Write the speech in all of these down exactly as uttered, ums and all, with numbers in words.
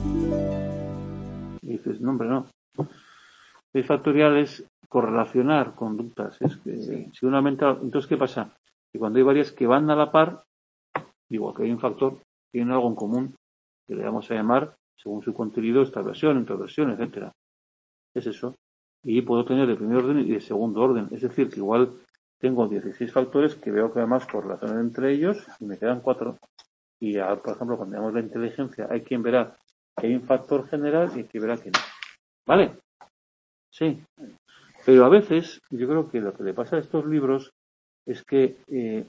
Y dices, no, hombre, no. seis factorial es correlacionar conductas. Es que Sí. si uno aumenta, entonces, ¿qué pasa? Que cuando hay varias que van a la par, digo que hay un factor, tienen algo en común, que le vamos a llamar, según su contenido, extraversión, introversión, etcétera. Es eso. Y puedo tener de primer orden y de segundo orden. Es decir, que igual tengo dieciséis factores que veo que además correlacionan entre ellos y me quedan cuatro. Y ahora, por ejemplo, cuando veamos la inteligencia, hay quien verá que hay un factor general y hay quien verá que no. ¿Vale? Sí. Pero a veces, yo creo que lo que le pasa a estos libros es que eh,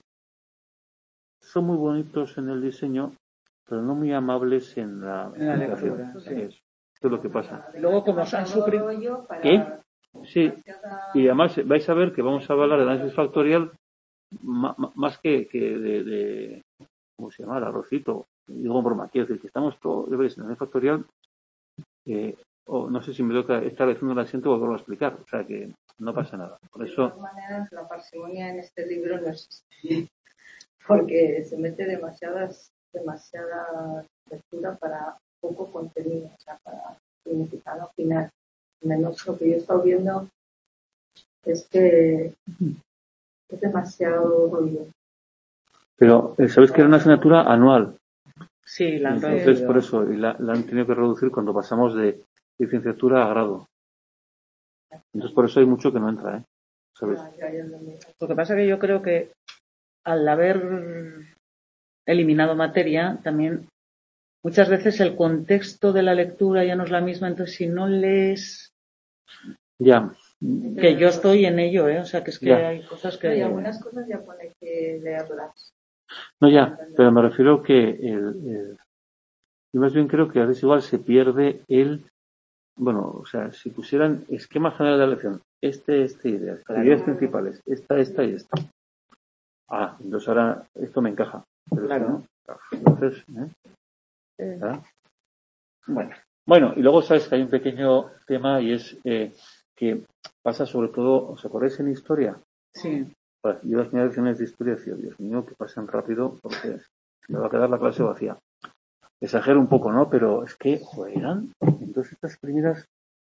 son muy bonitos en el diseño, pero no muy amables en la En la explicación. lectura, sí. Es, esto es lo que pasa. Luego, como han suprimido... ¿Qué? Sí. Y además vais a ver que vamos a hablar de análisis factorial ma- ma- más que, que de, de, ¿cómo se llama? El arrocito. Digo broma, quiero decir que estamos todos, ¿veis? En análisis factorial, eh, o no sé si me toca estar haciendo el asiento o volverlo a explicar, o sea que no pasa nada. Por eso... De todas maneras, la parsimonia en este libro no existe, porque se mete demasiadas, demasiada lectura para poco contenido, o sea, para significado final. Menos lo que yo he estado viendo es que es demasiado rollo. Pero, eh, ¿sabéis que era una asignatura anual? Sí, la han Entonces, reducido. por eso, y la, la han tenido que reducir cuando pasamos de licenciatura a grado. Entonces, por eso hay mucho que no entra, ¿eh? ¿Sabes? Lo que pasa es que yo creo que al haber eliminado materia, también muchas veces el contexto de la lectura ya no es la misma, entonces si no lees... Ya. Que yo estoy en ello, ¿eh? O sea, que es que Ya. hay cosas que... No, y algunas cosas ya pone que leerlas. No, ya, pero me refiero que el, el- yo más bien creo que a veces igual se pierde el, bueno, o sea, si pusieran esquema general de la lección, este, este, ideas, Claro. ideas principales, esta, esta y esta. Ah, entonces ahora esto me encaja. Pero Claro. si no, entonces, ¿eh? ¿verdad? Bueno, Bueno, y luego sabes que hay un pequeño tema y es eh, que pasa sobre todo, ¿os acordáis en historia? sí. Pues yo las primeras lecciones de historia decía, Dios mío, que pasen rápido porque me va a quedar la clase vacía. Exagero un poco, ¿no? Pero es que, joder, eran, entonces estas primeras,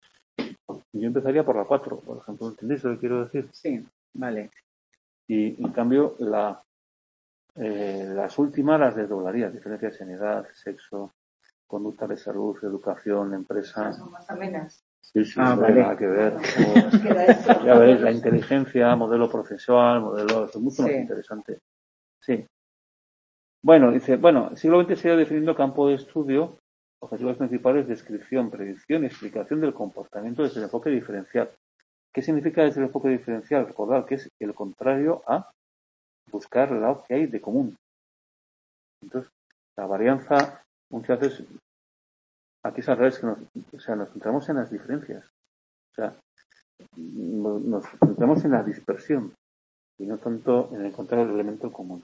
yo empezaría por la cuatro, por ejemplo, ¿entendéis lo que quiero decir? Sí, vale. Y en cambio, la, eh, las últimas las desdoblaría, diferencias en edad, sexo, conducta de salud, educación, empresa. Son más amenas. Sí, sí, Ah, no vale. tiene nada que ver. Nos queda eso. Ya veréis, la inteligencia, modelo procesual, modelo, es mucho más Sí. interesante. Sí. Bueno, dice, bueno, siglo veinte se ha ido definiendo campo de estudio, objetivos principales, descripción, predicción y explicación del comportamiento desde el enfoque diferencial. ¿Qué significa desde el enfoque diferencial? Recordad que es el contrario a buscar lo que hay de común. Entonces, la varianza, muchas veces, aquí es al revés, que nos, o sea, nos centramos en las diferencias. O sea, nos, nos centramos en la dispersión y no tanto en encontrar el elemento común.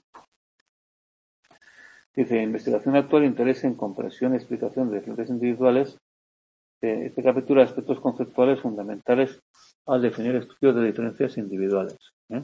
Dice, investigación actual, interés en comprensión y explicación de diferencias individuales. Eh, este capítulo de aspectos conceptuales fundamentales al definir estudios de diferencias individuales. ¿eh?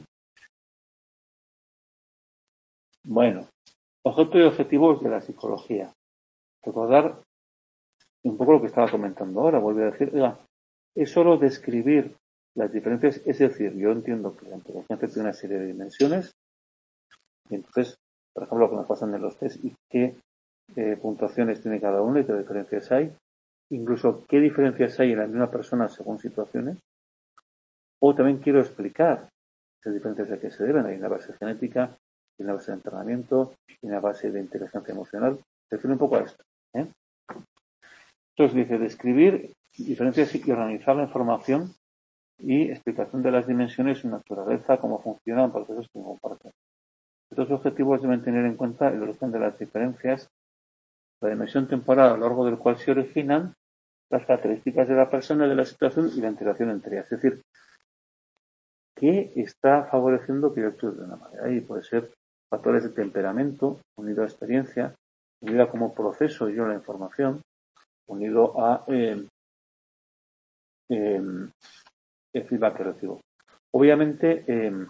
Bueno, objeto y objetivos de la psicología. Recordar un poco lo que estaba comentando ahora. Vuelvo a decir, oiga, es solo describir las diferencias, es decir, yo entiendo que la inteligencia tiene una serie de dimensiones y entonces, por ejemplo, lo que nos pasan en los test y qué eh, puntuaciones tiene cada uno y qué diferencias hay, incluso qué diferencias hay en la misma persona según situaciones, o también quiero explicar esas diferencias a qué se deben. Hay una base genética, hay una base de entrenamiento, hay una base de inteligencia emocional. Se refiere un poco a esto. ¿eh? Entonces dice, describir diferencias y organizar la información y explicación de las dimensiones, su naturaleza, cómo funcionan, procesos que comparten. Estos objetivos deben tener en cuenta el origen de las diferencias, la dimensión temporal a lo largo del cual se originan, las características de la persona, de la situación y la interacción entre ellas. Es decir, ¿qué está favoreciendo que yo actúe de una manera? Y puede ser factores de temperamento, unido a experiencia, unido a cómo proceso yo la información, unido a eh, eh, el feedback que recibo. Obviamente, eh,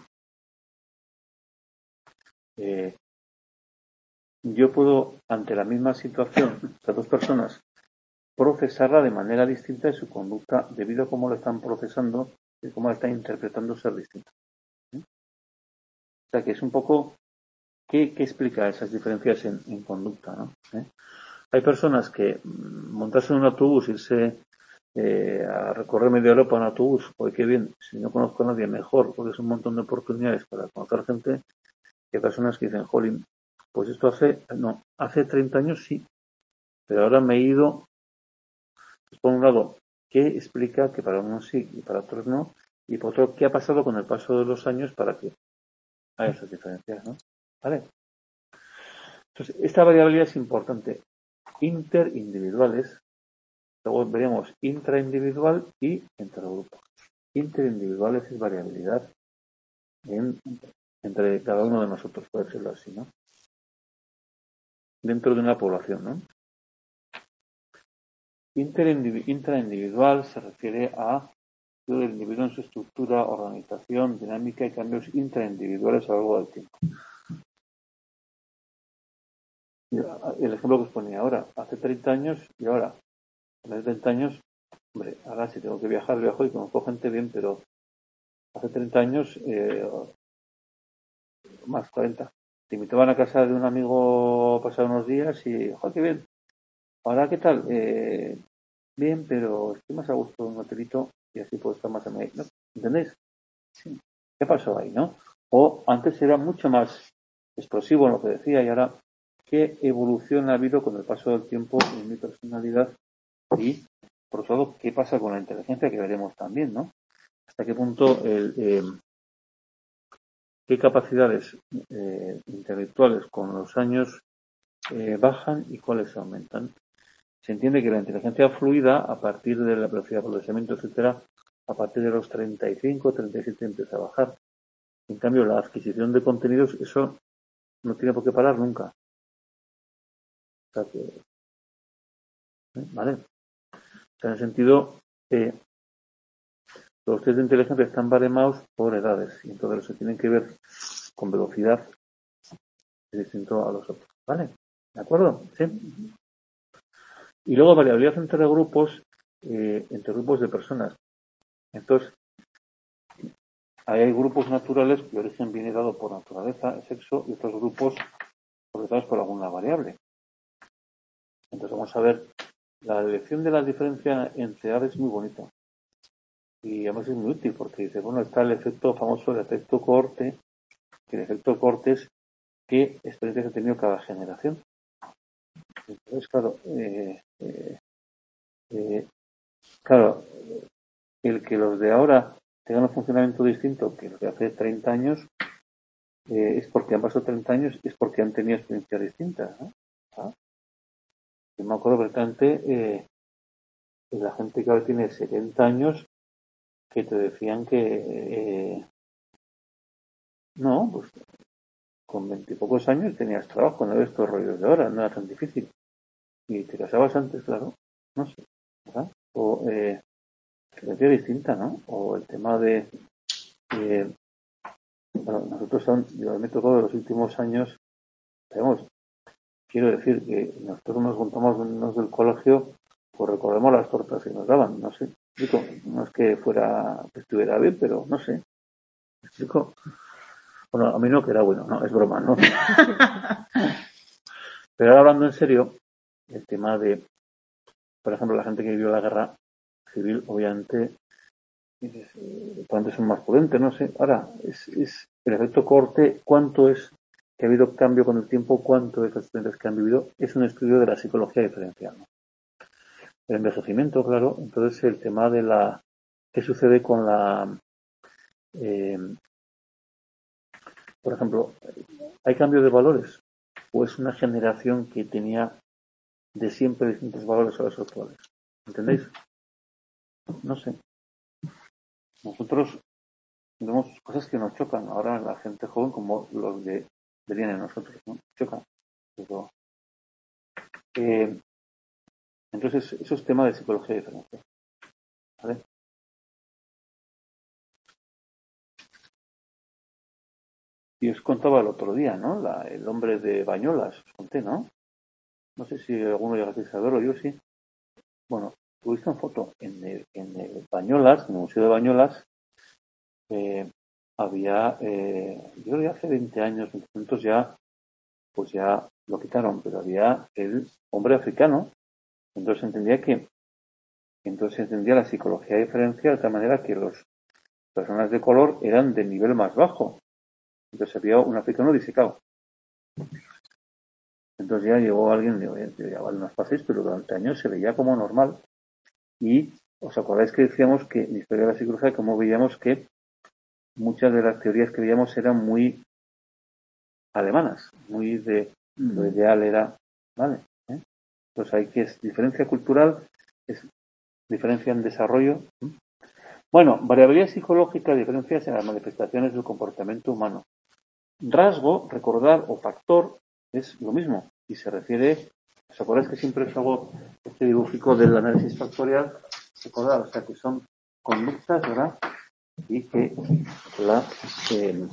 eh, yo puedo, ante la misma situación, las dos personas procesarla de manera distinta de su conducta debido a cómo lo están procesando y cómo la están interpretando ser distinta. ¿Sí? O sea que es un poco ¿qué, qué explica esas diferencias en, en conducta, ¿no? ¿Eh? Hay personas que montarse en un autobús, irse eh, a recorrer media Europa en autobús, pues qué bien, si no conozco a nadie mejor, porque es un montón de oportunidades para conocer gente, que hay personas que dicen, jolín, pues esto hace, no, hace treinta años sí, pero ahora me he ido, pues por un lado, ¿qué explica que para unos sí y para otros no? Y por otro, ¿qué ha pasado con el paso de los años para que haya esas diferencias, ¿no? ¿Vale? Entonces, esta variabilidad es importante. Interindividuales, luego veremos intraindividual y intergrupo. Interindividuales es variabilidad en, entre cada uno de nosotros, puede decirlo así, ¿no? Dentro de una población, ¿no? Intraindividual se refiere a el individuo en su estructura, organización, dinámica y cambios intraindividuales a lo largo del tiempo. El ejemplo que os ponía ahora, hace treinta años y ahora, hace treinta años, hombre, ahora si tengo que viajar, viajo y conozco gente bien, pero hace treinta años, eh, más cuarenta, te invitaban a casa de un amigo a pasar unos días y, ¡joder, qué bien! Ahora, ¿qué tal? Eh, bien, pero estoy más a gusto en un hotelito y así puedo estar más a mí, ¿no? ¿Entendéis? Sí. ¿Qué pasó ahí, no? O antes era mucho más explosivo en lo que decía y ahora, ¿qué evolución ha habido con el paso del tiempo en mi personalidad? Y, por otro lado, ¿qué pasa con la inteligencia? Que veremos también, ¿no? Hasta qué punto el... Eh, qué capacidades eh, intelectuales con los años eh, bajan y cuáles aumentan. Se entiende que la inteligencia fluida, a partir de la velocidad de procesamiento, etcétera, a partir de los treinta y cinco, treinta y siete empieza a bajar. En cambio, la adquisición de contenidos, eso no tiene por qué parar nunca. O sea que, ¿eh? ¿Vale? O sea, en el sentido, eh, los test de inteligencia están baremados por edades y entonces se tienen que ver con velocidad distinto a los otros. ¿Vale? ¿De acuerdo? ¿Sí? Y luego variabilidad entre grupos, eh, entre grupos de personas. Entonces, ahí hay grupos naturales cuyo origen viene dado por naturaleza, sexo, y otros grupos ordenados por alguna variable. Entonces vamos a ver, la elección de la diferencia entre edades es muy bonita. Y además es muy útil porque dice, bueno, está el efecto famoso, el efecto cohorte, que el efecto cohorte es qué experiencias ha tenido cada generación. Entonces, claro, eh, eh, eh, claro, el que los de ahora tengan un funcionamiento distinto que los de hace treinta años eh, es porque han pasado treinta años, es porque han tenido experiencias distintas, ¿no? ¿Ah? Yo me acuerdo perfectamente eh, de la gente que ahora tiene setenta años que te decían que eh, no, pues con veintipocos años tenías trabajo, no ves estos rollos de ahora, no era tan difícil. Y te casabas antes, claro, no sé, ¿verdad? O eh, experiencia distinta, ¿no? O el tema de eh, bueno, nosotros son, yo me tocó de los últimos años, tenemos, quiero decir que nosotros nos juntamos unos del colegio, pues recordemos las tortas que nos daban, no sé, explico, no es que fuera, que estuviera bien, pero no sé, ¿me explico? Bueno, a mí no, que era bueno, no, es broma, ¿no? Pero ahora hablando en serio, el tema de, por ejemplo, la gente que vivió la guerra civil, obviamente, antes son más prudentes, no sé, ahora, es, es el efecto corte, ¿cuánto es que ha habido cambio con el tiempo? ¿Cuánto es las experiencias que han vivido? Es un estudio de la psicología diferencial, ¿no? El envejecimiento, claro. Entonces, el tema de la... ¿Qué sucede con la... Eh, por ejemplo, ¿hay cambio de valores? ¿O es una generación que tenía de siempre distintos valores a los actuales? ¿Entendéis? No sé. Nosotros vemos cosas que nos chocan. Ahora la gente joven, como los que venían en nosotros, ¿no? Chocan. Pero, eh, entonces, eso es tema de psicología diferencial. ¿Vale? Y os contaba el otro día, ¿no? La, el hombre de Bañolas, os conté, ¿no? No sé si alguno llegasteis a verlo, yo sí. bueno, tuviste una foto en el, en el Bañolas, en el Museo de Bañolas, eh, había, eh, yo creo que hace veinte años, entonces ya, pues ya lo quitaron, pero había el hombre africano, entonces entendía que, entonces entendía la psicología diferencial de tal manera que las personas de color eran de nivel más bajo, entonces había un africano disecado. Entonces ya llegó alguien y dijo, ya vale, no os paséis, pero durante años se veía como normal. Y os acordáis que decíamos que en la historia de la psicología, como veíamos que muchas de las teorías que veíamos eran muy alemanas, muy de mm. lo ideal era, ¿vale? ¿Eh? Pues hay que es diferencia cultural, es diferencia en desarrollo. ¿eh? Bueno, variabilidad psicológica, diferencias en las manifestaciones del comportamiento humano. Rasgo, recordar o factor es lo mismo y se refiere, ¿os acordáis que siempre os hago este dibujico del análisis factorial? Recordar, o sea, que son conductas, ¿verdad? Y que la eh,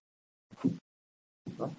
¿no?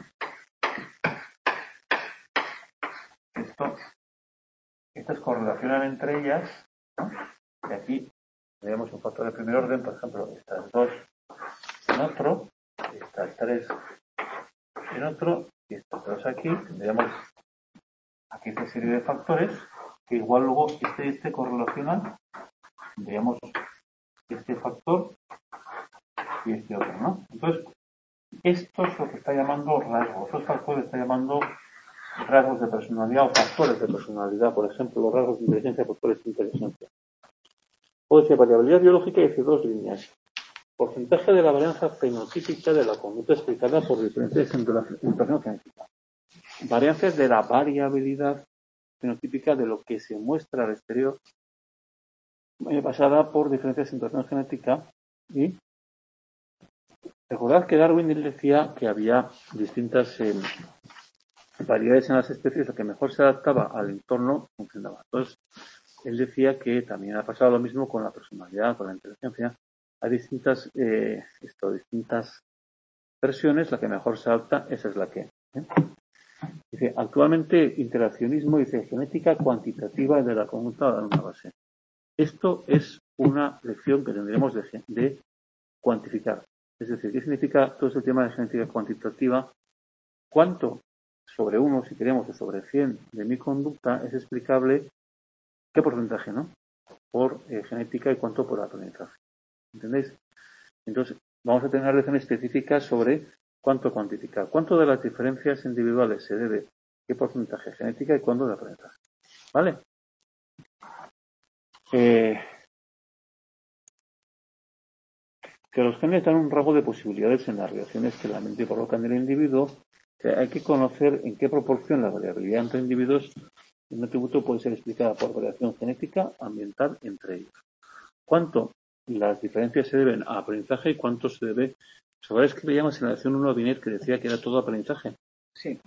Esto, estas correlacionan entre ellas, ¿no? Y aquí tenemos un factor de primer orden, por ejemplo, estas dos en otro, estas tres en otro, y estos dos aquí, tendríamos aquí esta serie de factores que igual luego este y este correlacionan, tendríamos este factor y este otro, ¿no? Entonces, esto es lo que está llamando rasgos, estos factores está llamando rasgos de personalidad o factores de personalidad, por ejemplo, los rasgos de inteligencia, factores de inteligencia. O decir, variabilidad biológica dice dos líneas. Porcentaje de la varianza fenotípica de la conducta explicada por diferencias en la información genética. Varianzas de la variabilidad fenotípica de lo que se muestra al exterior eh, basada por diferencias en información genética. Y recordad que Darwin él decía que había distintas eh, variedades en las especies, lo que mejor se adaptaba al entorno funcionaba. Entonces, él decía que también ha pasado lo mismo con la personalidad, con la inteligencia. Hay distintas, eh, esto, distintas versiones, la que mejor se adapta, esa es la que. ¿eh? Dice, actualmente interaccionismo, dice, genética cuantitativa de la conducta de una base. Esto es una lección que tendremos de, de cuantificar. Es decir, ¿qué significa todo este tema de genética cuantitativa? ¿Cuánto sobre uno, si queremos, o sobre cien de mi conducta es explicable? ¿Qué porcentaje, no? Por eh, genética y cuánto por aprendizaje. ¿Entendéis? Entonces, vamos a tener lecciones específicas sobre cuánto cuantificar. ¿Cuánto de las diferencias individuales se debe? ¿Qué porcentaje genética y cuánto de aprendizaje? ¿Vale? Eh, que los genes dan un rango de posibilidades en las reacciones que la mente provoca en el individuo. Que hay que conocer en qué proporción la variabilidad entre individuos en un atributo puede ser explicada por variación genética, ambiental, entre ellos. ¿Cuánto las diferencias se deben a aprendizaje y cuánto se debe? ¿Sabéis que veíamos en la lección uno Binet que decía que era todo aprendizaje? Sí.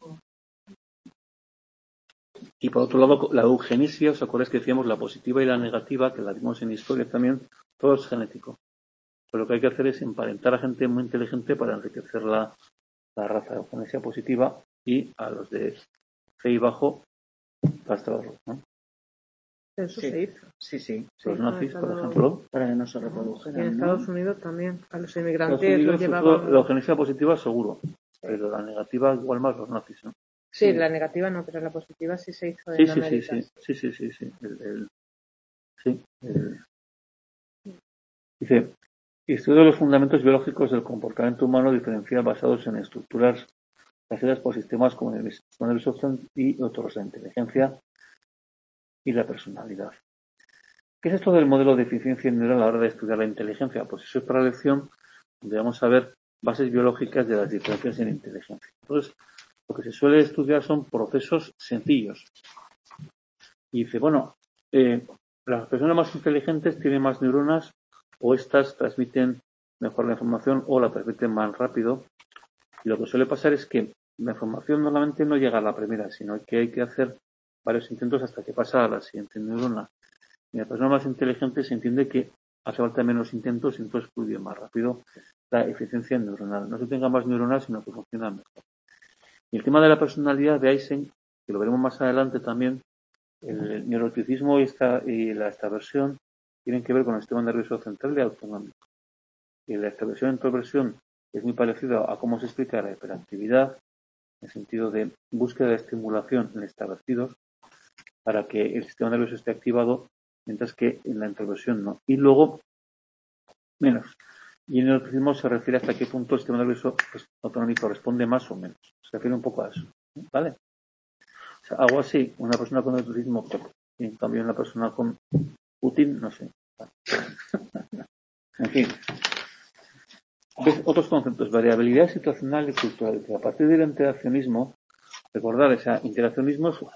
Y por otro lado, la eugenesia, ¿os acordáis que decíamos la positiva y la negativa, que la vimos en historia también? Todo es genético. Pero lo que hay que hacer es emparentar a gente muy inteligente para enriquecer la, la raza de eugenesia positiva y a los de C y bajo castrarlos, ¿no? Eso sí. se hizo. Sí, sí. Los sí nazis, no, por estado... ejemplo. Para que no se reprodujeran. Y en ¿no? Estados Unidos también. A los inmigrantes Unidos, los llevaban. La eugenesia positiva seguro. Pero la negativa igual más los nazis, ¿no? Sí, sí, la negativa no, pero la positiva sí se hizo sí, en sí, América. Sí, sí, sí, sí, sí. El, el, sí el... Dice, estudio de los fundamentos biológicos del comportamiento humano diferencial basados en estructuras regidas por sistemas como el sistema nervioso y otros, la inteligencia y la personalidad. ¿Qué es esto del modelo de eficiencia neural a la hora de estudiar la inteligencia? Pues eso es para la lección donde vamos a ver bases biológicas de las diferencias en inteligencia. Entonces, lo que se suele estudiar son procesos sencillos. Y dice, bueno, eh, las personas más inteligentes tienen más neuronas o estas transmiten mejor la información o la transmiten más rápido. Y lo que suele pasar es que la información normalmente no llega a la primera, sino que hay que hacer varios intentos hasta que pasa a la siguiente neurona. Y la persona más inteligente se entiende que hace falta menos intentos y entonces fluye más rápido la eficiencia neuronal. No se tenga más neuronas, sino que funciona mejor. Y el tema de la personalidad de Eysenck, que lo veremos más adelante también, el neuroticismo y, esta, y la extraversión tienen que ver con el sistema nervioso central y autonómico. Y la extraversión e introversión es muy parecido a cómo se explica la hiperactividad, en el sentido de búsqueda de estimulación en extravertidos para que el sistema nervioso esté activado, mientras que en la introversión no. Y luego, menos. Y en el neuroticismo se refiere hasta qué punto el sistema nervioso pues, autonómico responde más o menos. Se refiere un poco a eso. ¿Vale? O sea, algo así, una persona con neuroticismo, y en cambio una persona con Putin, no sé. En fin. ¿Ves? Otros conceptos, variabilidad situacional y cultural. Que a partir del interaccionismo, recordar, ese interaccionismo es,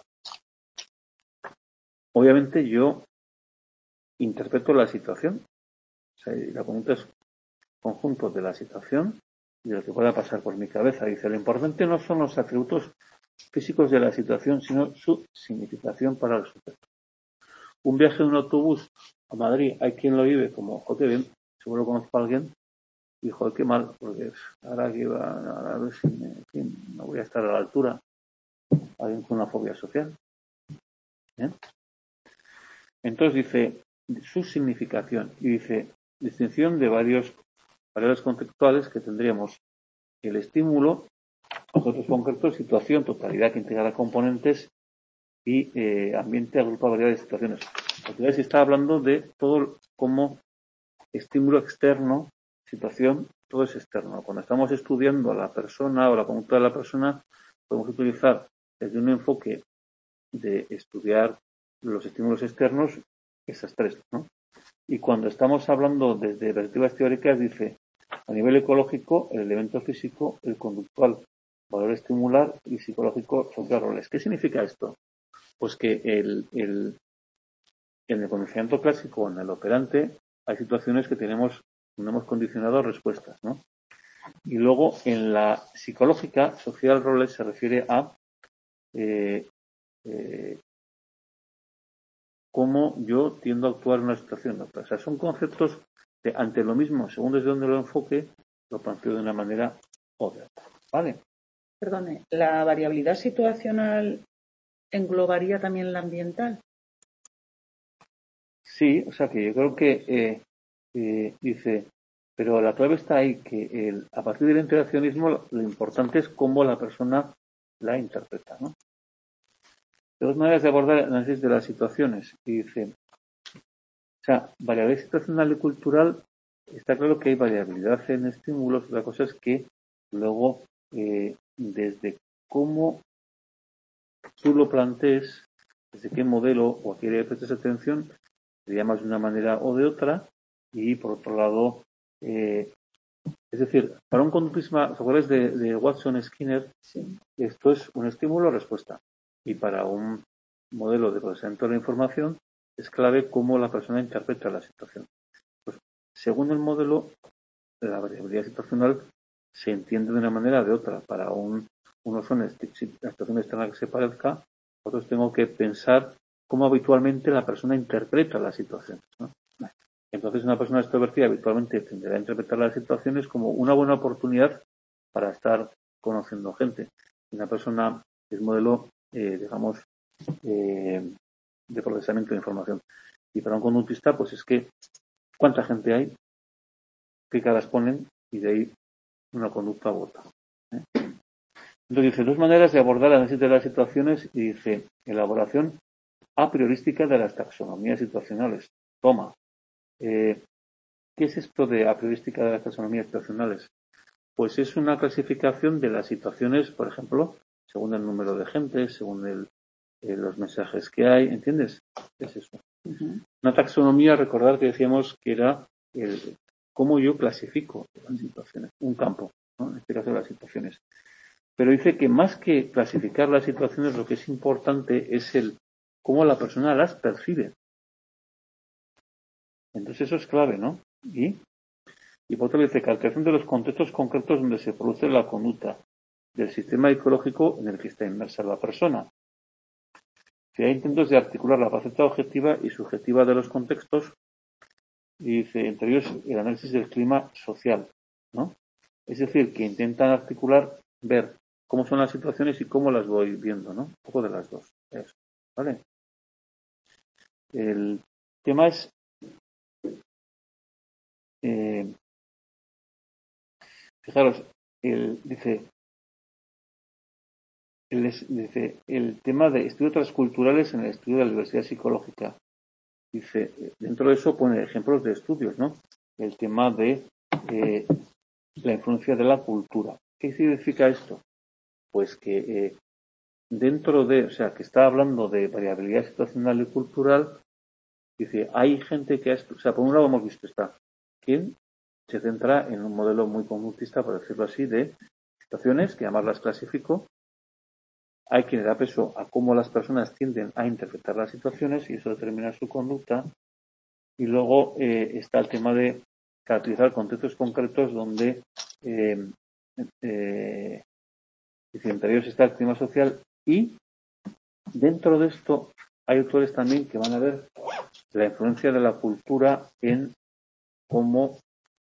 obviamente yo interpreto la situación. O sea, la pregunta es conjunto de la situación y de lo que pueda pasar por mi cabeza. Dice, lo importante no son los atributos físicos de la situación, sino su significación para el sujeto. Un viaje en un autobús a Madrid, hay quien lo vive como, joder, bien, seguro conozco a alguien, y joder, qué mal, porque ahora que va a ver si me, en fin, no voy a estar a la altura. Alguien con una fobia social. ¿Eh? Entonces dice, su significación, y dice, distinción de varios variables conceptuales que tendríamos el estímulo, objetos concretos, situación, totalidad que integrará componentes y eh, ambiente agrupa variedad de situaciones. Porque se está hablando de todo como estímulo externo, situación, todo es externo. Cuando estamos estudiando a la persona o la conducta de la persona, podemos utilizar desde un enfoque de estudiar los estímulos externos, esas tres, ¿no? Y cuando estamos hablando desde perspectivas teóricas, dice, a nivel ecológico, el elemento físico, el conductual, valor estimular y psicológico, social roles. ¿Qué significa esto? Pues que el, el, en el conocimiento clásico, en el operante, hay situaciones que tenemos, tenemos condicionado respuestas, ¿no? Y luego, en la psicológica, social roles se refiere a eh, eh, cómo yo tiendo a actuar en una situación. O sea, son conceptos que ante lo mismo, según desde donde lo enfoque, lo planteo de una manera o de otra. ¿Vale? Perdone, ¿la variabilidad situacional englobaría también la ambiental? Sí, o sea que yo creo que eh, eh, dice, pero la clave está ahí, que el, a partir del interaccionismo lo, lo importante es cómo la persona la interpreta, ¿no? Dos maneras de abordar el análisis de las situaciones. Y dice, o sea, variabilidad situacional y cultural, está claro que hay variabilidad en estímulos. La cosa es que luego, eh, desde cómo tú lo plantees, desde qué modelo o a qué le prestes atención, te llamas de una manera o de otra. Y por otro lado, eh, es decir, para un conductismo, ¿os acordáis de, de Watson Skinner? Sí. Esto es un estímulo-respuesta. Y para un modelo de procesamiento de la información, es clave cómo la persona interpreta la situación. Pues, según el modelo, la variabilidad situacional se entiende de una manera o de otra. Para un, unos son situaciones externas que se parezca, otros tengo que pensar cómo habitualmente la persona interpreta las situaciones, ¿no? Entonces, una persona extrovertida habitualmente tendrá a interpretar las situaciones como una buena oportunidad para estar conociendo gente. Una persona es modelo, eh, digamos, eh, de procesamiento de información. Y para un conductista, pues es que cuánta gente hay, qué caras ponen, y de ahí una conducta u otra. ¿eh? Entonces dice, dos maneras de abordar el análisis de las situaciones, y dice, elaboración a priorística de las taxonomías situacionales. Toma. Eh, ¿Qué es esto de a priorística de las taxonomías situacionales? Pues es una clasificación de las situaciones, por ejemplo, según el número de gente, según el, eh, los mensajes que hay, ¿entiendes? ¿Qué es eso? Uh-huh. Una taxonomía, recordar que decíamos que era el cómo yo clasifico las situaciones, un campo, ¿no? En este caso las situaciones. Pero dice que más que clasificar las situaciones, lo que es importante es el cómo la persona las percibe. Entonces eso es clave, ¿no? Y, y por otro lado dice calculación de los contextos concretos donde se produce la conducta del sistema ecológico en el que está inmersa la persona. Si hay intentos de articular la faceta objetiva y subjetiva de los contextos, y dice, entre ellos el análisis del clima social, ¿no? Es decir, que intentan articular, ver cómo son las situaciones y cómo las voy viendo, ¿no? Un poco de las dos. Eso, ¿vale? el tema es eh, fijaros, el, dice, el, dice el tema de estudios transculturales en el estudio de la diversidad psicológica. Dice, dentro de eso pone ejemplos de estudios, ¿no? El tema de eh, la influencia de la cultura. ¿Qué significa esto? Pues que eh, dentro de, o sea, que está hablando de variabilidad situacional y cultural, dice, hay gente que, ha, o sea, por un lado hemos visto está, quien se centra en un modelo muy conductista, por decirlo así, de situaciones, que además las clasifico. Hay quien le da peso a cómo las personas tienden a interpretar las situaciones y eso determina su conducta. Y luego eh, está el tema de caracterizar contextos concretos donde eh, eh, entre ellos está el clima social y dentro de esto hay autores también que van a ver la influencia de la cultura en cómo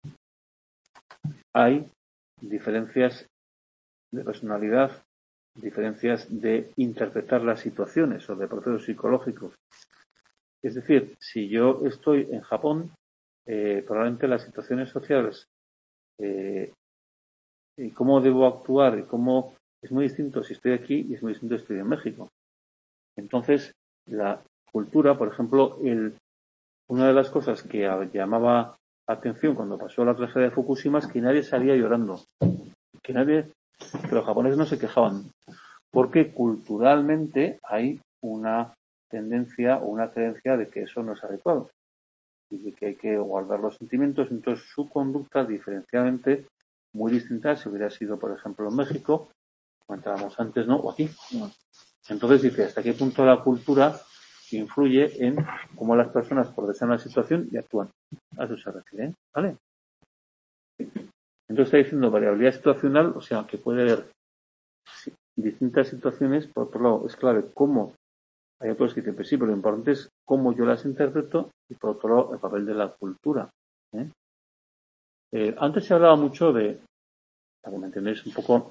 hay diferencias de personalidad, diferencias de interpretar las situaciones o de procesos psicológicos. Es decir, si yo estoy en Japón, eh, probablemente las situaciones sociales eh, y cómo debo actuar y cómo es muy distinto si estoy aquí y es muy distinto si estoy en México. Entonces, la cultura, por ejemplo, el, una de las cosas que llamaba la atención cuando pasó la tragedia de Fukushima es que nadie salía llorando, que nadie, que los japoneses no se quejaban, porque culturalmente hay una tendencia o una creencia de que eso no es adecuado y de que hay que guardar los sentimientos. Entonces, su conducta diferenciadamente muy distinta si hubiera sido, por ejemplo, en México, comentábamos antes, ¿no? O aquí. Entonces dice, ¿hasta qué punto la cultura influye en cómo las personas procesan la situación y actúan? A eso se refiere, ¿vale? Entonces está diciendo variabilidad situacional, o sea, que puede haber distintas situaciones. Por otro lado, es clave cómo, hay otros que dicen, pues sí, pero lo importante es cómo yo las interpreto, y por otro lado, el papel de la cultura. ¿eh? Eh, antes se hablaba mucho de, para que me entendáis un poco,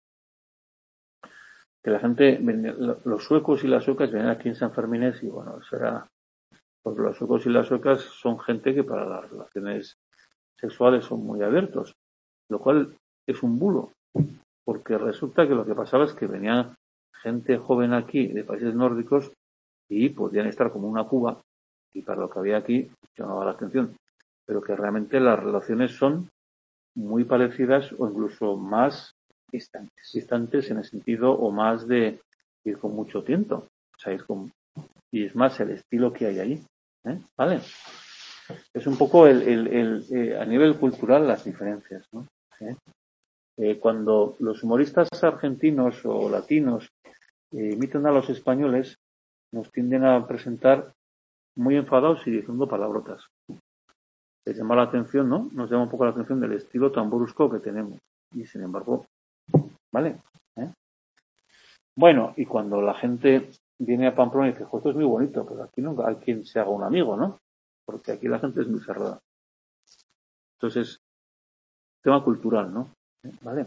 que la gente, los suecos y las suecas venían aquí en San Fermines y bueno, eso era, porque los suecos y las suecas son gente que para las relaciones sexuales son muy abiertos, lo cual es un bulo, porque resulta que lo que pasaba es que venía gente joven aquí de países nórdicos y podían estar como una cuba y para lo que había aquí llamaba la atención, pero que realmente las relaciones son muy parecidas o incluso más distantes, distantes en el sentido o más de ir con mucho tiempo, o sea, ir con, y es más el estilo que hay allí, ¿eh? ¿Vale? Es un poco el, el, el eh, a nivel cultural las diferencias, ¿no? ¿Eh? Eh, cuando los humoristas argentinos o latinos eh, imitan a los españoles, nos tienden a presentar muy enfadados y diciendo palabrotas. Les llama la atención, ¿no? Nos llama un poco la atención del estilo tan brusco que tenemos. Y sin embargo, ¿vale? ¿Eh? Bueno, y cuando la gente viene a Pamplona y dice, esto es muy bonito, pero aquí nunca hay quien se haga un amigo, ¿no? Porque aquí la gente es muy cerrada. Entonces, tema cultural, ¿no? ¿Vale?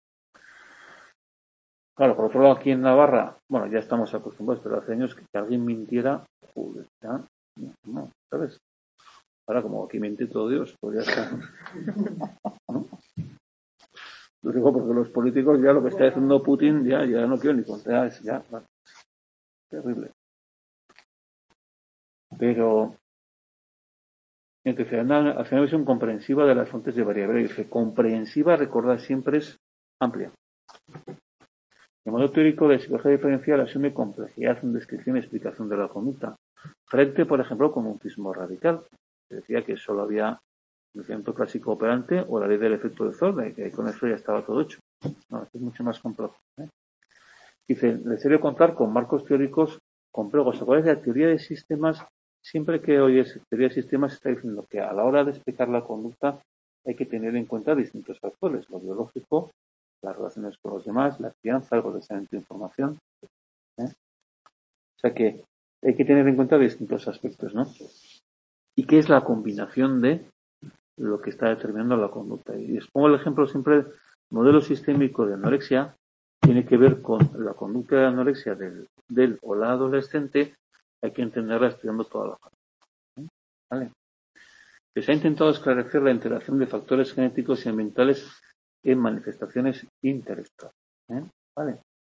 Claro, por otro lado, aquí en Navarra, bueno, ya estamos acostumbrados, pero hace años que, que alguien mintiera, joder, ya, no, ¿sabes? Ahora, como aquí miente todo Dios, podría estar, ¿no? Lo digo porque los políticos ya lo que está haciendo Putin, ya, ya no quiero ni contar, es ya, vale, terrible. Pero, entonces, al final visión comprensiva de las fuentes de variabilidad. Dice, comprensiva, recordar siempre es amplia. El modelo teórico de psicología diferencial asume complejidad en descripción y explicación de la conducta, frente, por ejemplo, con un conductismo radical. Se decía que solo había el centro clásico operante o la ley del efecto de Zorda, y que con eso ya estaba todo hecho. No, esto es mucho más complejo. ¿eh? Dice, necesario contar con marcos teóricos complejos. ¿Cuál es la teoría de sistemas? Siempre que oyes teoría de sistemas está diciendo que a la hora de explicar la conducta hay que tener en cuenta distintos factores, lo biológico, las relaciones con los demás, la crianza, el procesamiento de información. ¿eh? O sea que hay que tener en cuenta distintos aspectos, ¿no? ¿Y qué es la combinación de lo que está determinando la conducta? Y les pongo el ejemplo siempre, el modelo sistémico de anorexia tiene que ver con la conducta de anorexia del, del o la adolescente hay que entenderla estudiando toda la fase. ¿Vale? Se ha intentado esclarecer la interacción de factores genéticos y ambientales en manifestaciones intelectuales. ¿eh? ¿Vale?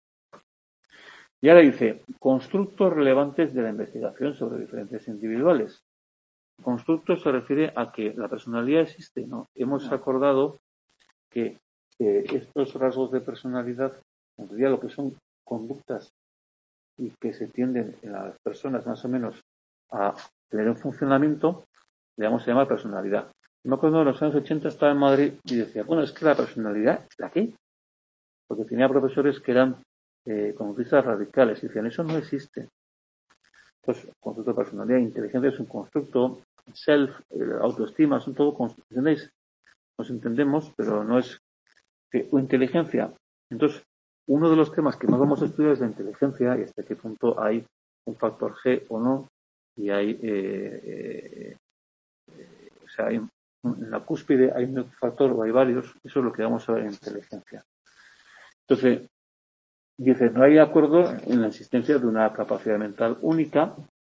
Y ahora dice, constructos relevantes de la investigación sobre diferencias individuales. Constructo se refiere a que la personalidad existe, ¿no? Hemos acordado que eh, estos rasgos de personalidad, en realidad lo que son conductas y que se tienden en las personas más o menos a tener un funcionamiento, le vamos a llamar personalidad. Me acuerdo en los años ochenta estaba en Madrid y decía, bueno, es que la personalidad, ¿la qué? Porque tenía profesores que eran eh, conductistas radicales y decían, eso no existe. Entonces, concepto de personalidad, inteligencia es un constructo, self, eh, autoestima, son todo constructos. ¿Entendéis? Nos entendemos, pero no es que, o inteligencia. Entonces, uno de los temas que más vamos a estudiar es la inteligencia y hasta qué punto hay un factor G o no, y hay, eh, eh, eh, o sea, hay, en la cúspide hay un factor o hay varios, eso es lo que vamos a ver en inteligencia. Entonces, dice, no hay acuerdo en la existencia de una capacidad mental única,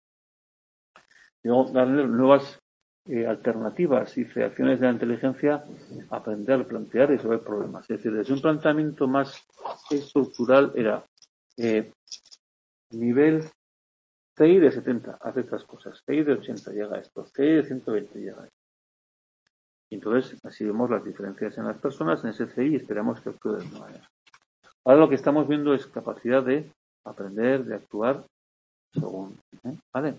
y luego darle nuevas eh, alternativas y acciones de la inteligencia, aprender, plantear y resolver problemas. Es decir, desde un planteamiento más estructural era eh, nivel C I de setenta, hace estas cosas, C I de ochenta llega a esto, C I de ciento veinte llega a esto. Y entonces, así vemos las diferencias en las personas en ese C I y esperamos que actúe de esta manera. Ahora lo que estamos viendo es capacidad de aprender, de actuar según. ¿eh? ¿Vale?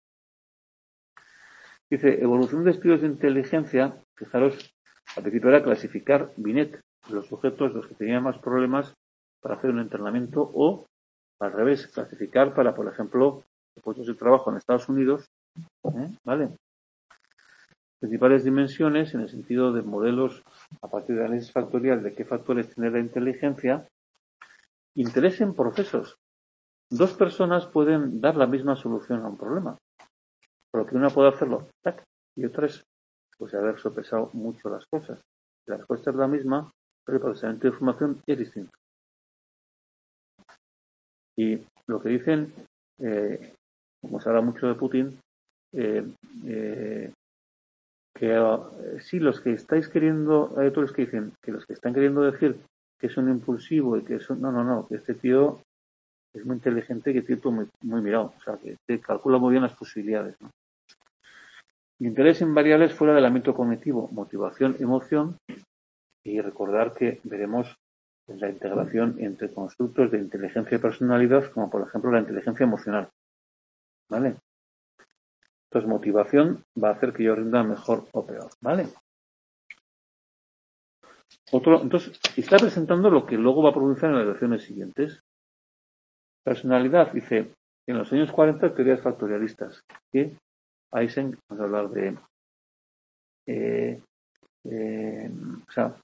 Dice, evolución de estudios de inteligencia, fijaros, al principio era clasificar Binet, los sujetos, los que tenían más problemas para hacer un entrenamiento, o al revés, clasificar para, por ejemplo, puestos de trabajo en Estados Unidos, ¿eh? ¿Vale? Principales dimensiones en el sentido de modelos a partir de análisis factorial de qué factores tiene la inteligencia. Interés en procesos. Dos personas pueden dar la misma solución a un problema, pero que una puede hacerlo tac, y otra es pues haber sopesado mucho las cosas. La respuesta es la misma, pero el procesamiento de información es distinto. Y lo que dicen, eh, como se habla mucho de Putin, eh, eh, que eh, sí, los que estáis queriendo, hay otros que dicen que los que están queriendo decir que es un impulsivo y que es un, no, no, no, que este tío es muy inteligente, que tipo muy, muy mirado, o sea, que te calcula muy bien las posibilidades, ¿no? Interés en variables fuera del ámbito cognitivo, motivación, emoción, y recordar que veremos la integración entre constructos de inteligencia y personalidad, como por ejemplo la inteligencia emocional, ¿vale? Entonces, motivación va a hacer que yo rinda mejor o peor, ¿vale? Otro, entonces, está presentando lo que luego va a producir en las lecciones siguientes. Personalidad, dice, en los años cuarenta, teorías factorialistas, que Eysenck, vamos a hablar de, eh, eh, o sea,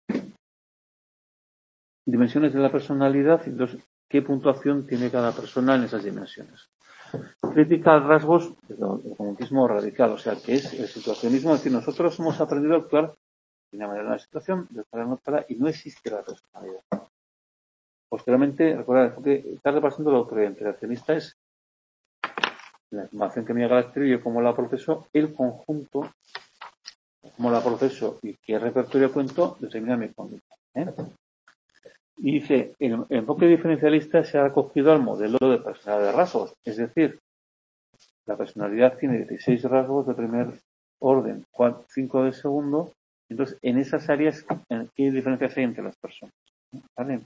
dimensiones de la personalidad y entonces, qué puntuación tiene cada persona en esas dimensiones. Crítica a rasgos del cognitismo radical, o sea, que es el situacionismo, es decir, nosotros hemos aprendido a actuar de una manera en una situación, de otra en otra, y no existe la personalidad. Posteriormente, recordad, que está repasando la autoridad interaccionista es la información que me llega al exterior, yo como la proceso, el conjunto, como la proceso y qué repertorio cuento, determina mi conducta. ¿eh? Y dice, el, el enfoque diferencialista se ha acogido al modelo de personalidad de rasgos, es decir, la personalidad tiene dieciséis rasgos de primer orden, cinco de segundo, entonces en esas áreas, ¿qué diferencias hay entre las personas? ¿Vale?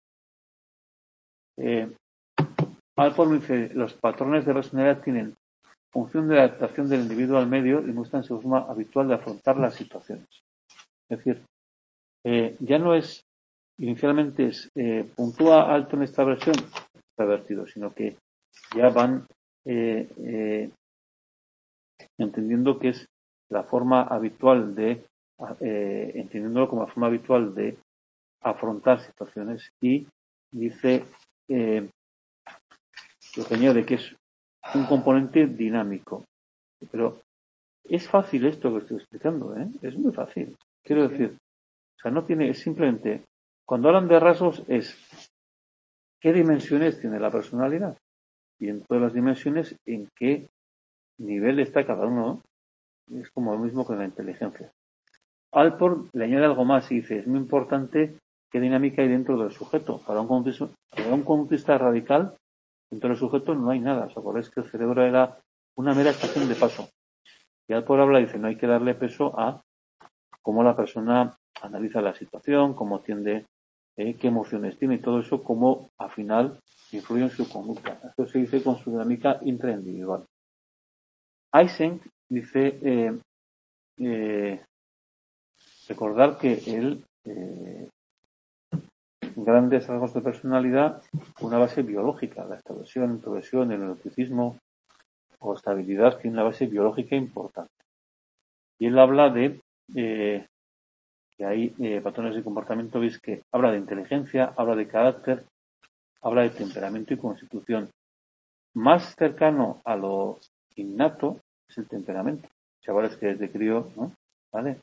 Eh, Alford dice, los patrones de personalidad tienen función de adaptación del individuo al medio y muestran su forma habitual de afrontar las situaciones. Es decir, eh, ya no es, inicialmente es, eh, puntúa alto en esta versión, está vertido, sino que ya van eh, eh, entendiendo que es la forma habitual de, eh, entendiéndolo como la forma habitual de afrontar situaciones y dice eh, lo que añade que es un componente dinámico. Pero es fácil esto que estoy explicando, ¿eh? Es muy fácil. Quiero decir, o sea, no tiene, es simplemente, cuando hablan de rasgos es, ¿qué dimensiones tiene la personalidad? y en todas las dimensiones en qué nivel está cada uno. Es como lo mismo que la inteligencia. Alport le añade algo más y dice, es muy importante qué dinámica hay dentro del sujeto. Para un conductista, para un conductista radical, dentro del sujeto no hay nada. ¿Os acordáis que el cerebro era una mera estación de paso? Y Alport habla, dice, no hay que darle peso a cómo la persona analiza la situación, cómo tiende, eh, qué emociones tiene y todo eso, cómo al final influye en su conducta. Esto se dice con su dinámica intraindividual. Eysenck dice, eh, eh, recordar que él, eh, grandes rasgos de personalidad, una base biológica, la extroversión, introversión, el neuroticismo o estabilidad tiene una base biológica importante. Y él habla de eh, que hay eh, patrones de comportamiento, veis que habla de inteligencia, habla de carácter, habla de temperamento y constitución. Más cercano a lo innato es el temperamento. Chavales que desde crío, ¿no? ¿Vale?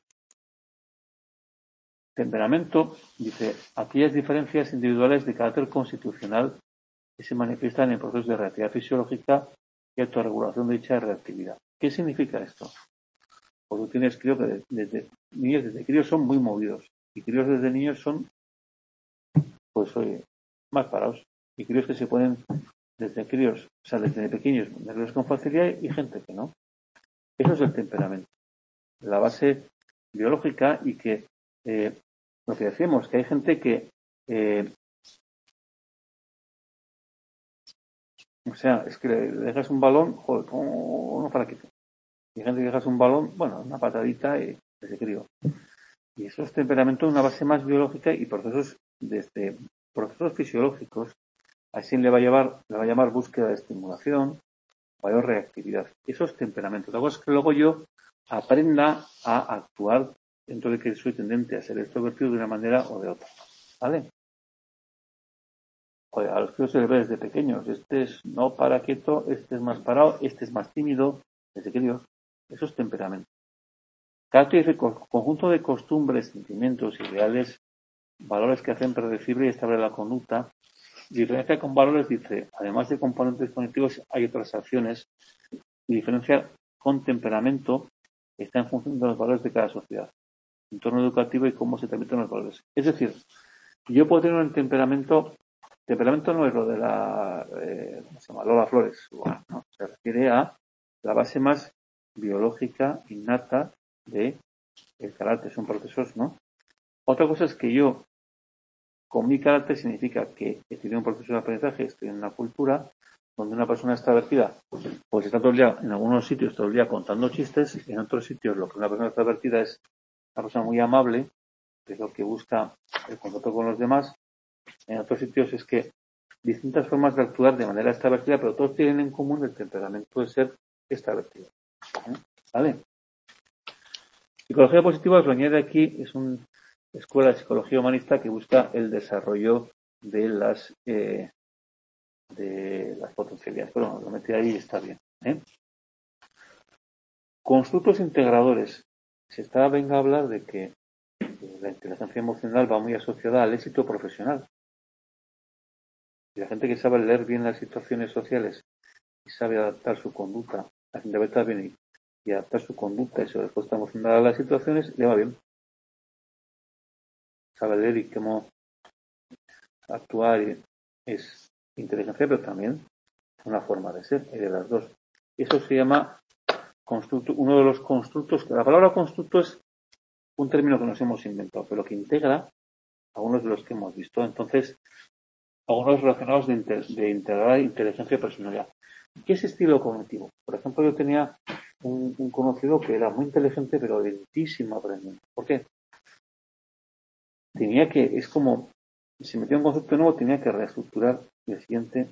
Temperamento, dice, aquellas diferencias individuales de carácter constitucional que se manifiestan en procesos de reactividad fisiológica y autorregulación de dicha reactividad. ¿Qué significa esto? Pues tú tienes críos que desde niños desde críos son muy movidos y críos desde niños son, pues oye, más parados y críos que se ponen desde críos, o sea, desde pequeños nerviosos con facilidad y gente que no. Eso es el temperamento, la base biológica y que eh, lo que decimos, que hay gente que eh, o sea, es que le dejas un balón, joder, como no para qué. Y hay gente que dejas un balón, bueno, una patadita y se crío. Y eso es temperamento, una base más biológica y procesos desde procesos fisiológicos. Así le va a llevar, le va a llamar búsqueda de estimulación, mayor reactividad. Eso es temperamento. La cosa es que luego yo aprenda a actuar dentro de que soy tendente a ser extrovertido de una manera o de otra. ¿Vale? Joder, a los críos se les ve desde pequeños. Este es no para quieto, este es más parado, este es más tímido, desde críos. Eso es temperamento. Carácter es conjunto de costumbres, sentimientos, ideales, valores que hacen predecible y estable la conducta. Diferencia con valores, dice, además de componentes cognitivos, hay otras acciones. Y diferencia con temperamento está en función de los valores de cada sociedad, entorno educativo y cómo se transmiten los valores. Es decir, yo puedo tener un temperamento. Temperamento no es lo de la eh, ¿cómo se llama? Lola Flores, no, se refiere a la base más biológica, innata de el carácter, son procesos, ¿no? Otra cosa es que yo, con mi carácter, significa que he tenido un proceso de aprendizaje, estoy en una cultura donde una persona extrovertida, pues está todo el día, en algunos sitios, todo el día contando chistes, y en otros sitios lo que una persona extrovertida es una persona muy amable, que es lo que busca el contacto con los demás. En otros sitios es que distintas formas de actuar de manera extravertida, pero todos tienen en común el temperamento de ser extravertido. ¿Vale? Psicología positiva, os lo añade aquí, es una escuela de psicología humanista que busca el desarrollo de las eh, de las potencialidades. Pero bueno, lo metí ahí y está bien. ¿eh? Constructos integradores. Se está venga a hablar de que la inteligencia emocional va muy asociada al éxito profesional. Y la gente que sabe leer bien las situaciones sociales y sabe adaptar su conducta, interpretar bien y, y adaptar su conducta y su respuesta emocional a las situaciones, le va bien. Sabe leer y cómo actuar y es inteligencia, pero también una forma de ser, y de las dos. Eso se llama constructo, uno de los constructos. La palabra constructo es un término que nos hemos inventado, pero que integra algunos de los que hemos visto. Entonces, algunos relacionados de, inter, de integrar inteligencia y personalidad. ¿Qué es estilo cognitivo? Por ejemplo, yo tenía un, un conocido que era muy inteligente, pero lentísimo aprendiendo. ¿Por qué? Tenía que, es como, si metía un concepto nuevo, tenía que reestructurar el siguiente.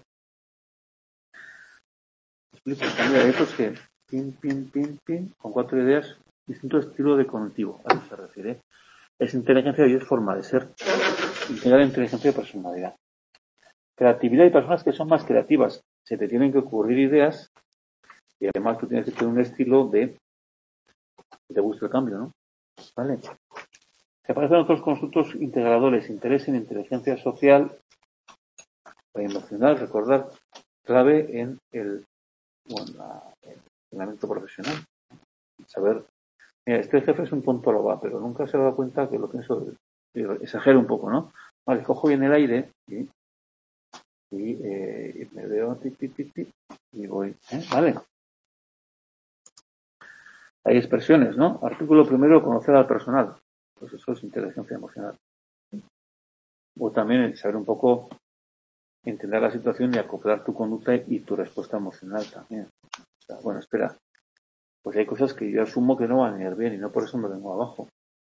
Explico, cambio de estos que, pin, pin, pin, pin, con cuatro ideas, distinto estilo de cognitivo, a eso se refiere. Es inteligencia y es forma de ser. Integrar inteligencia y personalidad. Creatividad y personas que son más creativas. Se te tienen que ocurrir ideas y además tú tienes que tener un estilo de que te guste el cambio, ¿no? ¿Vale? Se aparecen otros constructos integradores, interés en inteligencia social o emocional. Recordar clave en el, bueno, la, el entrenamiento profesional. Saber, mira, este jefe es un tonto lo va, pero nunca se ha dado cuenta que lo pienso, exagero un poco, ¿no? Vale, cojo bien el aire y, y, eh, y me veo tit, tit, tit, tit, y voy, ¿eh? Vale. Hay expresiones, ¿no? Artículo primero, conocer al personal. Pues eso es inteligencia emocional. O también saber un poco, entender la situación y acoplar tu conducta y tu respuesta emocional también. O sea, bueno, espera. Pues hay cosas que yo asumo que no van a ir bien y no por eso me vengo abajo.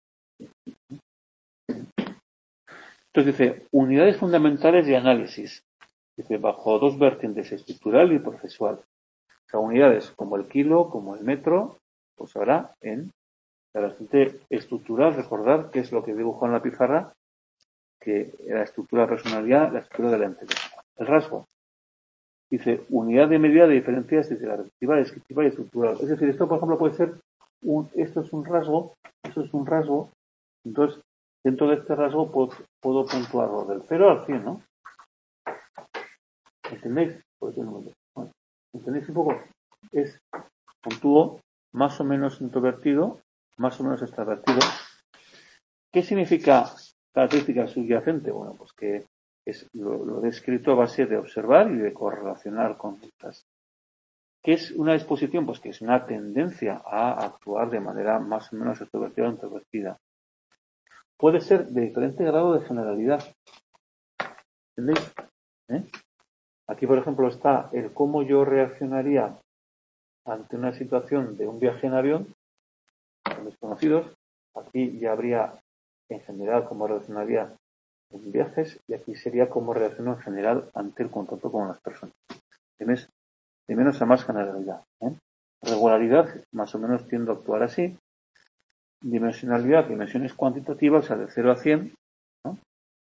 Entonces dice, unidades fundamentales de análisis. Dice, bajo dos vertientes, estructural y procesual. O sea, unidades como el kilo, como el metro, pues ahora en la vertiente estructural, recordar qué es lo que dibujó en la pizarra, que la estructura de personalidad, la estructura de la inteligencia. El rasgo. Dice, unidad de medida de diferencias entre la reflexiva, descriptiva y estructural. Es decir, esto, por ejemplo, puede ser, un, esto es un rasgo, esto es un rasgo, entonces, dentro de este rasgo puedo, puedo puntuarlo del cero al cien, ¿no? ¿Entendéis? Pues, bueno, ¿entendéis un poco? Es puntúo más o menos introvertido, más o menos extravertido. ¿Qué significa característica subyacente? Bueno, pues que es lo, lo descrito a base de observar y de correlacionar conductas. ¿Qué es una disposición? Pues que es una tendencia a actuar de manera más o menos extrovertida o introvertida. Puede ser de diferente grado de generalidad. ¿Entendéis? ¿Eh? Aquí, por ejemplo, está el cómo yo reaccionaría ante una situación de un viaje en avión con desconocidos. Aquí ya habría, en general, cómo reaccionaría en viajes, y aquí sería cómo reacciono en general ante el contacto con las personas. ¿Tienes? De menos a más generalidad. ¿eh? Regularidad, más o menos tiendo a actuar así. Dimensionalidad, dimensiones cuantitativas, o sea, de cero a cien. ¿no?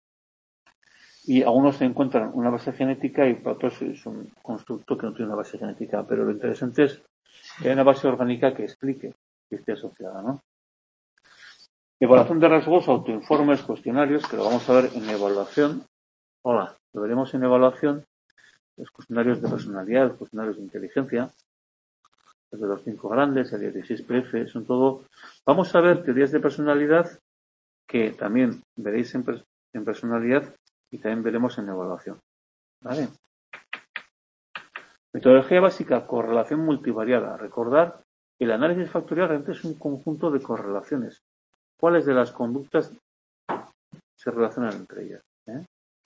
Y algunos se encuentran una base genética y para otros es un constructo que no tiene una base genética. Pero lo interesante es que hay una base orgánica que explique que esté asociada, ¿no? Evaluación de rasgos, autoinformes, cuestionarios, que lo vamos a ver en evaluación. Hola, lo veremos en evaluación. Los cuestionarios de personalidad, los cuestionarios de inteligencia, los de los cinco grandes, el dieciséis P F, son todo. Vamos a ver teorías de personalidad que también veréis en, en personalidad y también veremos en evaluación. ¿Vale? Metodología básica, correlación multivariada. Recordar que el análisis factorial realmente es un conjunto de correlaciones. ¿Cuáles de las conductas se relacionan entre ellas? ¿Eh?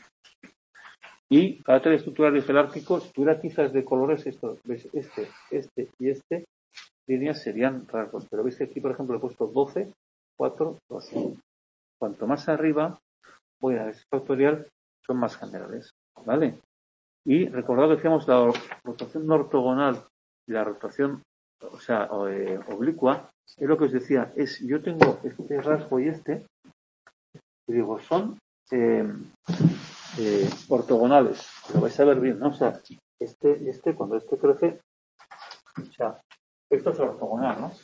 Y carácter estructural y jerárquico, si tuviera tizas de colores, esto, ¿ves? Este, este y este, líneas serían rasgos. Pero veis que aquí, por ejemplo, he puesto doce, cuatro, dos. Cuanto más arriba voy a análisis factorial, son más generales. ¿Vale? Y recordad que decíamos la rotación ortogonal y la rotación, o sea, eh, oblicua, es lo que os decía, es yo tengo este rasgo y este, y digo, son eh, eh, ortogonales, lo vais a ver bien, ¿no? O sea, este y este, cuando este crece, o sea, esto es ortogonal, ¿no?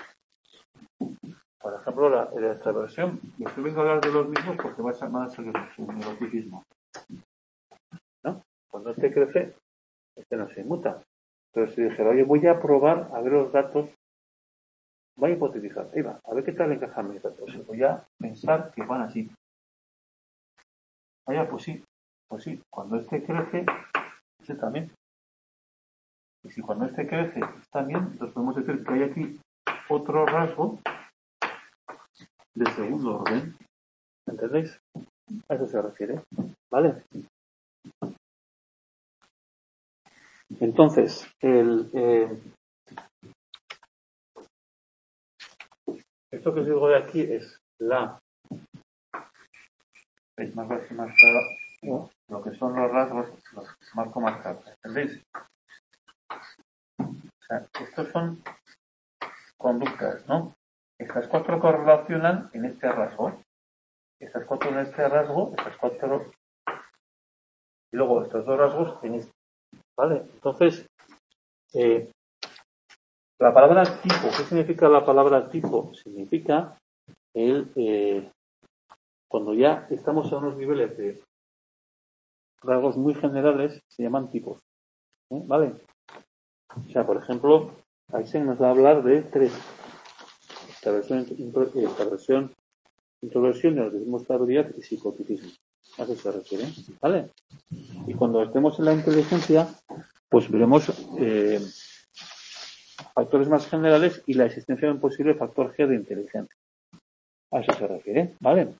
Por ejemplo, la, la extraversión, y estoy vengo a hablar de los mismos porque vais a van a ser un neuroticismo, ¿no? Cuando este crece, este no se inmuta. Pero si dijera, oye, voy a probar a ver los datos, voy a hipotetizar, ahí va, a ver qué tal encajan mis datos. Voy a pensar que van así. Vaya, pues sí, pues sí, cuando este crece, este también. Y si cuando este crece está bien, entonces podemos decir que hay aquí otro rasgo de segundo orden. ¿Entendéis? A eso se refiere. ¿Vale? Entonces, el, eh, esto que os digo de aquí es la... ¿Veis? Más, más claro, ¿no? Lo que son los rasgos, los marco más claro. ¿Entendéis? O sea, estos son conductas, ¿no? Estas cuatro correlacionan en este rasgo. Estas cuatro en este rasgo, estas cuatro... Y luego estos dos rasgos en este. ¿Vale? Entonces, eh, la palabra tipo, ¿qué significa la palabra tipo? Significa el, eh, cuando ya estamos a unos niveles de rasgos muy generales, se llaman tipos. ¿eh? ¿Vale? O sea, por ejemplo, Einstein nos va a hablar de tres. Extraversión, extraversión, introversión, neuroticismo, estabilidad y psicoticismo. A eso se refiere, ¿vale? Y cuando estemos en la inteligencia, pues veremos eh, factores más generales y la existencia de un posible factor G de inteligencia. A eso se refiere, ¿vale?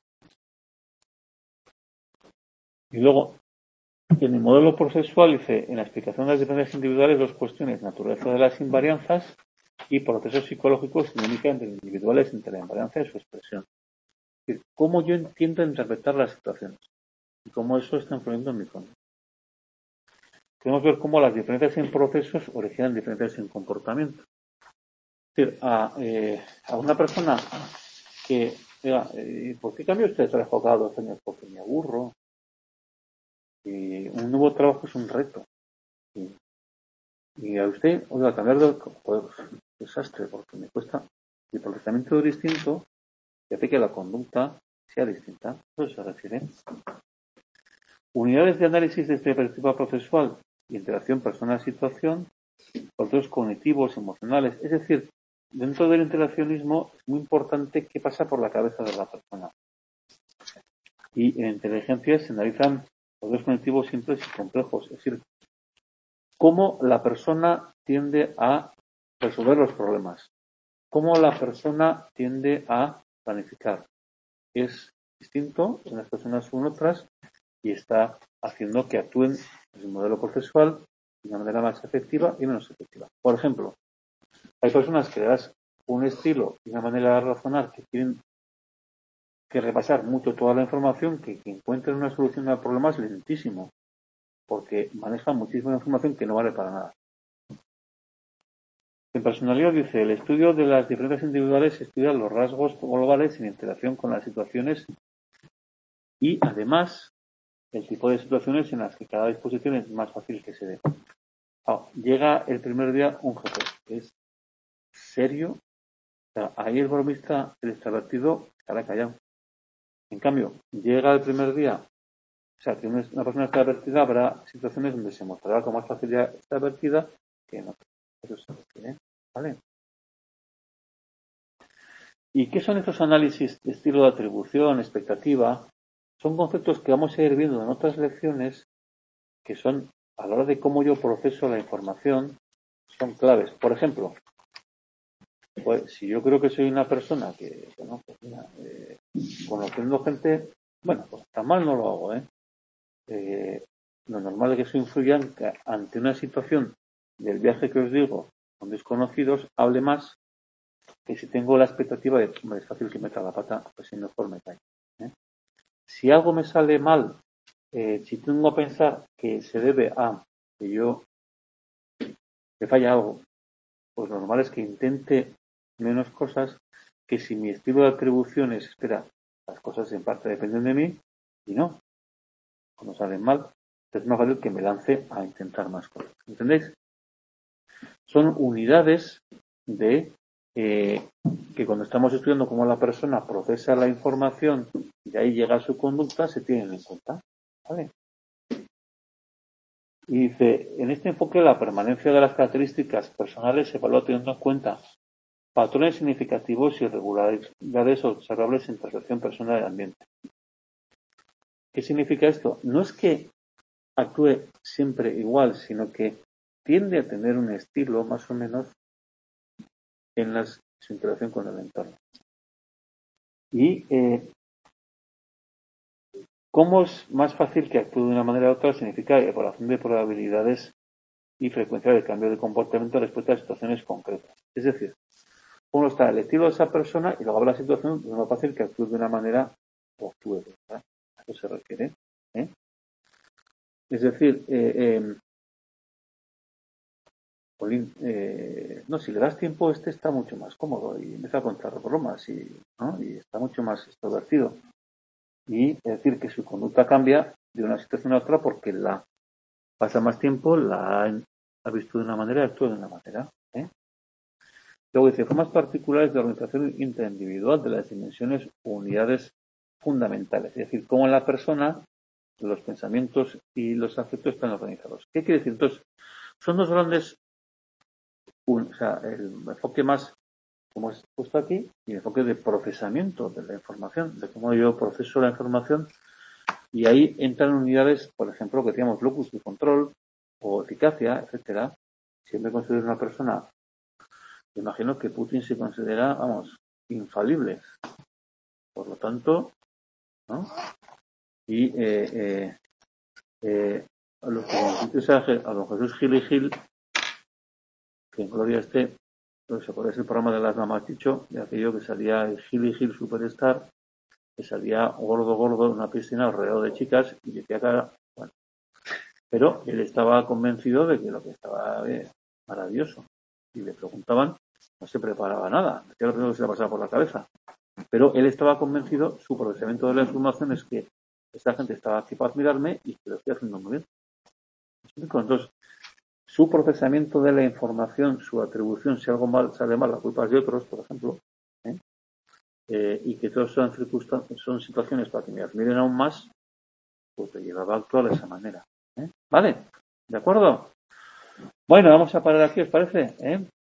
Y luego, en el modelo procesual dice, en la explicación de las diferencias individuales, dos cuestiones, naturaleza de las invarianzas y procesos psicológicos, dinámica entre individuales entre la invarianza y su expresión. Es decir, cómo yo entiendo interpretar las situaciones y cómo eso está influyendo en mi conducta. Queremos ver cómo las diferencias en procesos originan diferencias en comportamiento. Es decir, a, eh, a una persona que diga, eh, ¿por qué cambio usted de trabajo cada dos años? Porque me aburro. Y un nuevo trabajo es un reto. Y, y a usted, oiga, cambiar de pues, desastre, porque me cuesta. Y el procesamiento es distinto y hace que la conducta sea distinta. Eso se refiere. Unidades de análisis desde perspectiva procesual, interacción persona-situación, procesos cognitivos, emocionales. Es decir, dentro del interaccionismo es muy importante qué pasa por la cabeza de la persona. Y en inteligencia se analizan procesos cognitivos simples y complejos. Es decir, cómo la persona tiende a resolver los problemas, cómo la persona tiende a planificar. Es distinto en unas personas u en otras y está haciendo que actúen en el modelo procesual de una manera más efectiva y menos efectiva. Por ejemplo, hay personas que le das un estilo y una manera de razonar que tienen que repasar mucho toda la información, que, que encuentren una solución al problema es lentísimo, porque manejan muchísima información que no vale para nada. En personalidad dice, el estudio de las diferencias individuales estudia los rasgos globales en interacción con las situaciones y, además, el tipo de situaciones en las que cada disposición es más fácil que se dé. Oh, llega el primer día un jefe, que es serio. O sea, ahí el bromista, el extravertido, estará callado. En cambio, llega el primer día, o sea, que una persona extravertida habrá situaciones donde se mostrará con más facilidad extravertida que no. Eso se refiere, ¿vale? ¿Y qué son estos análisis de estilo de atribución, expectativa? Son conceptos que vamos a ir viendo en otras lecciones que son, a la hora de cómo yo proceso la información, son claves. Por ejemplo, pues si yo creo que soy una persona que, bueno, pues mira, eh, conociendo gente, bueno, pues tan mal no lo hago, ¿eh? Eh, lo normal es que eso influya en que ante una situación del viaje que os digo, con desconocidos, hable más que si tengo la expectativa de, hombre, es fácil que meta la pata, pues si mejor me cae. ¿eh? Si algo me sale mal, eh, si tengo a pensar que se debe a que yo me falla algo, pues lo normal es que intente menos cosas que si mi estilo de atribución es, espera, las cosas en parte dependen de mí y no, cuando salen mal, es más fácil que me lance a intentar más cosas. ¿Entendéis? Son unidades de eh, que cuando estamos estudiando cómo la persona procesa la información y de ahí llega a su conducta, se tienen en cuenta. ¿Vale? Y dice, en este enfoque la permanencia de las características personales se evalúa teniendo en cuenta patrones significativos y irregularidades observables en percepción personal del ambiente. ¿Qué significa esto? No es que actúe siempre igual, sino que tiende a tener un estilo más o menos en las, su interacción con el entorno. Y eh, cómo es más fácil que actúe de una manera u otra significa evaluación de probabilidades y frecuencia de cambio de comportamiento respecto a situaciones concretas. Es decir, uno está el estilo de esa persona y luego habrá la situación, es más fácil que actúe de una manera o actúe de otra. A eso se refiere. ¿eh? Es decir, eh, eh, Polín, eh, no, si le das tiempo, este está mucho más cómodo y empieza a contar bromas y, ¿no? y está mucho más extrovertido. Y es decir, que su conducta cambia de una situación a otra porque la pasa más tiempo, la ha, ha visto de una manera y actúa de una manera. ¿eh? Luego dice, formas particulares de organización interindividual de las dimensiones o unidades fundamentales. Es decir, cómo la persona, los pensamientos y los afectos están organizados. ¿Qué quiere decir? Entonces, son dos grandes, un, o sea, el enfoque más, como he puesto aquí, y el enfoque de procesamiento de la información, de cómo yo proceso la información, y ahí entran unidades, por ejemplo, que tenemos locus de control o eficacia, etcétera. Si me considero una persona, me imagino que Putin se considera, vamos, infalible. Por lo tanto, ¿no? Y eh, eh, eh, a los que a don Jesús Gil y Gil, que en gloria esté, pues, ¿se acuerda ese programa de las damas dicho? De aquello que salía el Gil y Gil Superstar, que salía gordo, gordo en una piscina alrededor de chicas y decía que, bueno, pero él estaba convencido de que lo que estaba eh, maravilloso. Y le preguntaban, no se preparaba nada, decía lo primero que se le pasaba por la cabeza. Pero él estaba convencido, su procesamiento de la información es que esta gente estaba aquí para admirarme y que lo estoy haciendo muy bien. Entonces, su procesamiento de la información, su atribución, si algo mal sale mal, la culpa es de otros, por ejemplo, ¿eh? Eh, y que todas son circunstancias, son situaciones para que me admiren aún más, pues te llevaba a actuar de esa manera. ¿eh? ¿Vale? ¿De acuerdo? Bueno, vamos a parar aquí, ¿os parece? ¿Eh?